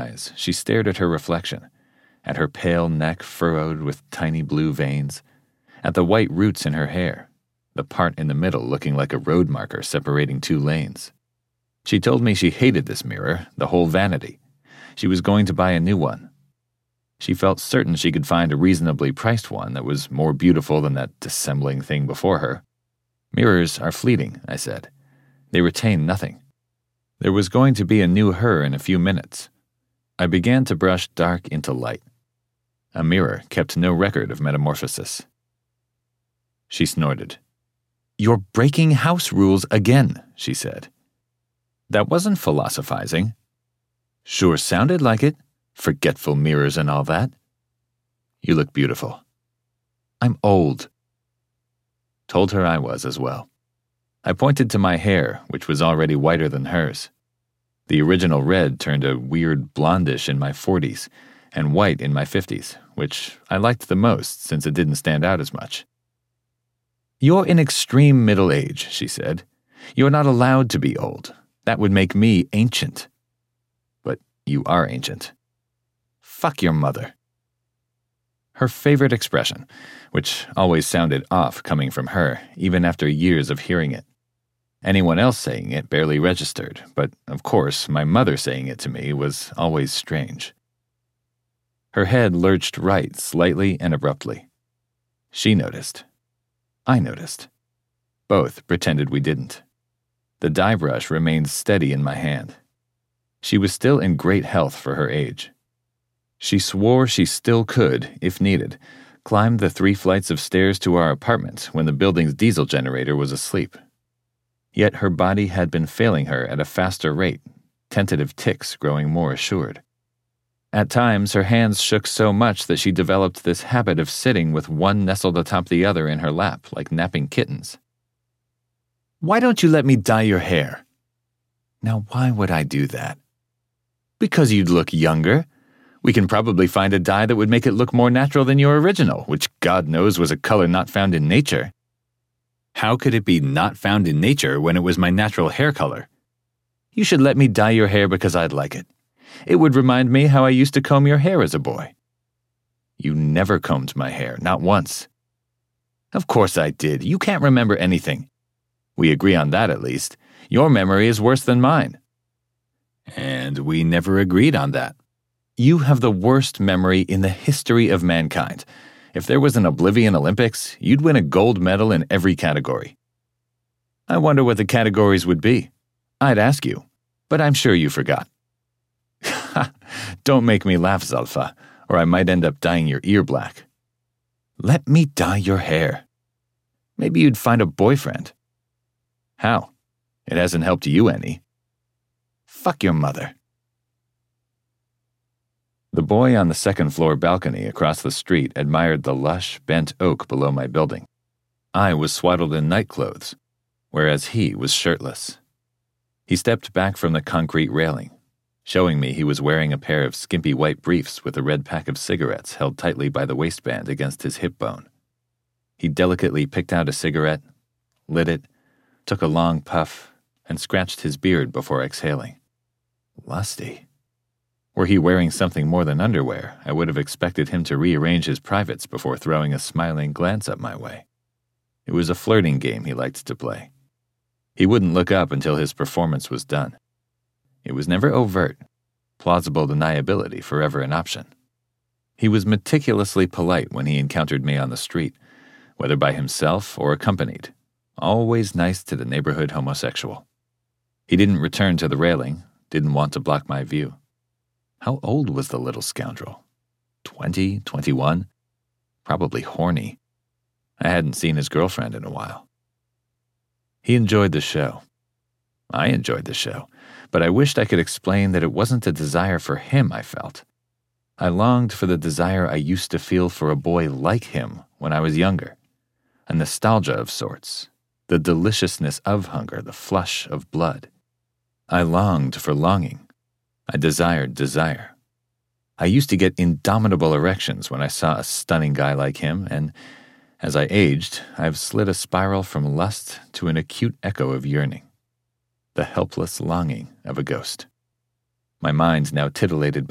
eyes, she stared at her reflection, at her pale neck furrowed with tiny blue veins, at the white roots in her hair, the part in the middle looking like a road marker separating two lanes. She told me she hated this mirror, the whole vanity. She was going to buy a new one. She felt certain she could find a reasonably priced one that was more beautiful than that dissembling thing before her. Mirrors are fleeting, I said. They retain nothing. There was going to be a new her in a few minutes. I began to brush dark into light. A mirror kept no record of metamorphosis. She snorted. "You're breaking house rules again," she said. That wasn't philosophizing. Sure sounded like it, forgetful mirrors and all that. You look beautiful. I'm old. Told her I was as well. I pointed to my hair, which was already whiter than hers. The original red turned a weird blondish in my 40s and white in my 50s, which I liked the most since it didn't stand out as much. You're in extreme middle age, she said. You're not allowed to be old. That would make me ancient. But you are ancient. Fuck your mother. Her favorite expression, which always sounded off coming from her, even after years of hearing it. Anyone else saying it barely registered, but of course my mother saying it to me was always strange. Her head lurched right slightly and abruptly. She noticed. I noticed. Both pretended we didn't. The dye brush remained steady in my hand. She was still in great health for her age. She swore she still could, if needed, climb the 3 flights of stairs to our apartment when the building's diesel generator was asleep. Yet her body had been failing her at a faster rate, tentative tics growing more assured. At times, her hands shook so much that she developed this habit of sitting with one nestled atop the other in her lap, like napping kittens. Why don't you let me dye your hair? Now, why would I do that? Because you'd look younger. We can probably find a dye that would make it look more natural than your original, which God knows was a color not found in nature. How could it be not found in nature when it was my natural hair color? You should let me dye your hair because I'd like it. It would remind me how I used to comb your hair as a boy. You never combed my hair, not once. Of course I did. You can't remember anything. We agree on that at least. Your memory is worse than mine. And we never agreed on that. You have the worst memory in the history of mankind. If there was an Oblivion Olympics, you'd win a gold medal in every category. I wonder what the categories would be. I'd ask you, but I'm sure you forgot. Don't make me laugh, Zalfa, or I might end up dyeing your ear black. Let me dye your hair. Maybe you'd find a boyfriend. How? It hasn't helped you any. Fuck your mother. The boy on the second-floor balcony across the street admired the lush, bent oak below my building. I was swaddled in nightclothes, whereas he was shirtless. He stepped back from the concrete railing, showing me he was wearing a pair of skimpy white briefs with a red pack of cigarettes held tightly by the waistband against his hip bone. He delicately picked out a cigarette, lit it, took a long puff, and scratched his beard before exhaling. Lusty. Were he wearing something more than underwear, I would have expected him to rearrange his privates before throwing a smiling glance up my way. It was a flirting game he liked to play. He wouldn't look up until his performance was done. It was never overt, plausible deniability forever an option. He was meticulously polite when he encountered me on the street, whether by himself or accompanied, always nice to the neighborhood homosexual. He didn't return to the railing, didn't want to block my view. How old was the little scoundrel? 20, 21? Probably horny. I hadn't seen his girlfriend in a while. He enjoyed the show. I enjoyed the show, but I wished I could explain that it wasn't a desire for him I felt. I longed for the desire I used to feel for a boy like him when I was younger. A nostalgia of sorts, the deliciousness of hunger, the flush of blood. I longed for longing. I desired desire. I used to get indomitable erections when I saw a stunning guy like him, and as I aged, I've slid a spiral from lust to an acute echo of yearning. The helpless longing of a ghost. My mind now titillated